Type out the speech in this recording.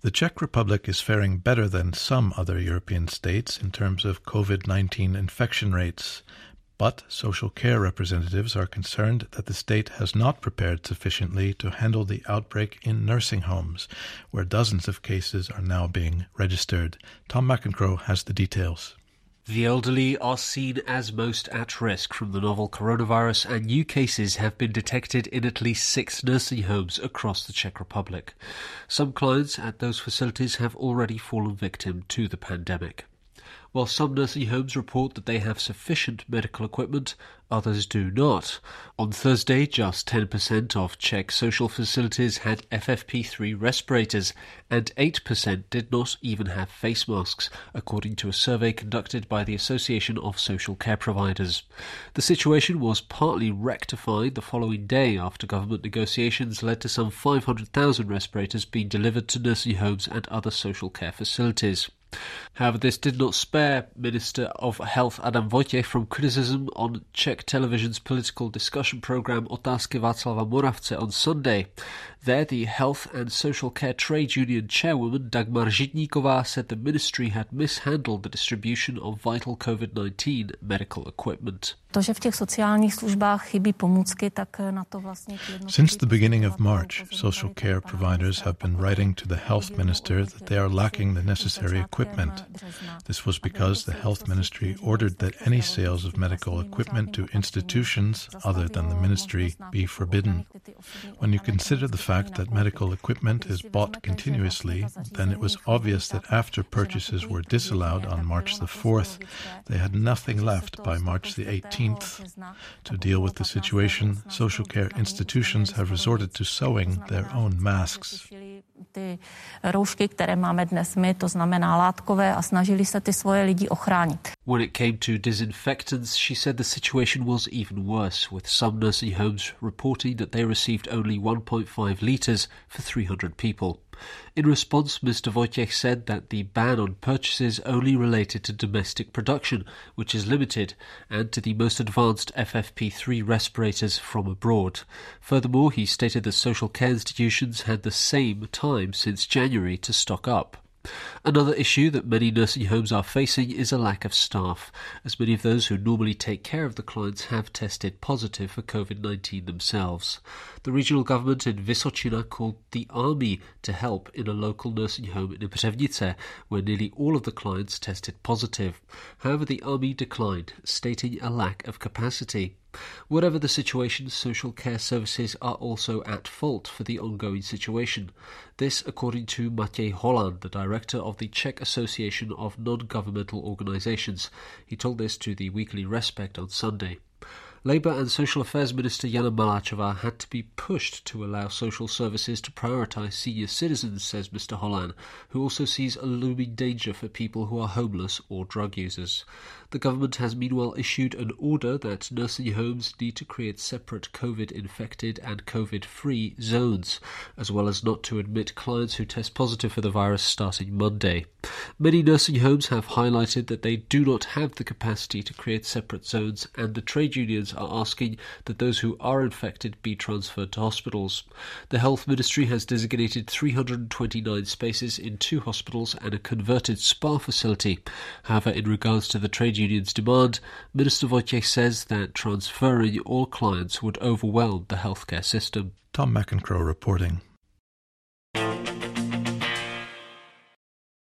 The Czech Republic is faring better than some other European states in terms of COVID-19 infection rates, but social care representatives are concerned that the state has not prepared sufficiently to handle the outbreak in nursing homes, where dozens of cases are now being registered. Tom McEncroe has the details. The elderly are seen as most at risk from the novel coronavirus, and new cases have been detected in at least 6 nursing homes across the Czech Republic. Some clients at those facilities have already fallen victim to the pandemic. While some nursing homes report that they have sufficient medical equipment, others do not. On Thursday, just 10% of Czech social facilities had FFP3 respirators, and 8% did not even have face masks, according to a survey conducted by the Association of Social Care Providers. The situation was partly rectified the following day after government negotiations led to some 500,000 respirators being delivered to nursing homes and other social care facilities. However, this did not spare Minister of Health Adam Vojtěch from criticism on Czech television's political discussion programme Otázky Václava Moravce on Sunday. There, the Health and Social Care Trade Union chairwoman Dagmar Žitníková said the ministry had mishandled the distribution of vital COVID-19 medical equipment. Since the beginning of March, social care providers have been writing to the health minister that they are lacking the necessary equipment. This was because the health ministry ordered that any sales of medical equipment to institutions other than the ministry be forbidden. When you consider the fact that medical equipment is bought continuously, then it was obvious that after purchases were disallowed on March the 4th, they had nothing left by March the 18th. To deal with the situation, social care institutions have resorted to sewing their own masks. Ty roušky, které máme dnes my, to znamená látkové, a snažili se ty svoje lidi ochránit. When it came to disinfectants, she said the situation was even worse, with some nursing homes reporting that they received only 1.5 litres for 300 people. In response, Mr. Vojtěch said that the ban on purchases only related to domestic production, which is limited, and to the most advanced FFP3 respirators from abroad. Furthermore, he stated that social care institutions had the same time since January to stock up. Another issue that many nursing homes are facing is a lack of staff, as many of those who normally take care of the clients have tested positive for COVID-19 themselves. The regional government in Vysočina called the army to help in a local nursing home in Břevnice, where nearly all of the clients tested positive. However, the army declined, stating a lack of capacity. Whatever the situation, social care services are also at fault for the ongoing situation. This, according to Matěj Holan, the director of the Czech Association of Non-Governmental Organizations. He told this to the weekly Respect on Sunday. Labour and Social Affairs Minister Jana Maláčová had to be pushed to allow social services to prioritise senior citizens, says Mr. Holan, who also sees a looming danger for people who are homeless or drug users. The government has meanwhile issued an order that nursing homes need to create separate COVID-infected and COVID-free zones, as well as not to admit clients who test positive for the virus starting Monday. Many nursing homes have highlighted that they do not have the capacity to create separate zones, and the trade unions are asking that those who are infected be transferred to hospitals. The Health Ministry has designated 329 spaces in 2 hospitals and a converted spa facility. However, in regards to the trade union's demand, Minister Vojtěch says that transferring all clients would overwhelm the healthcare system. Tom McEncroe reporting.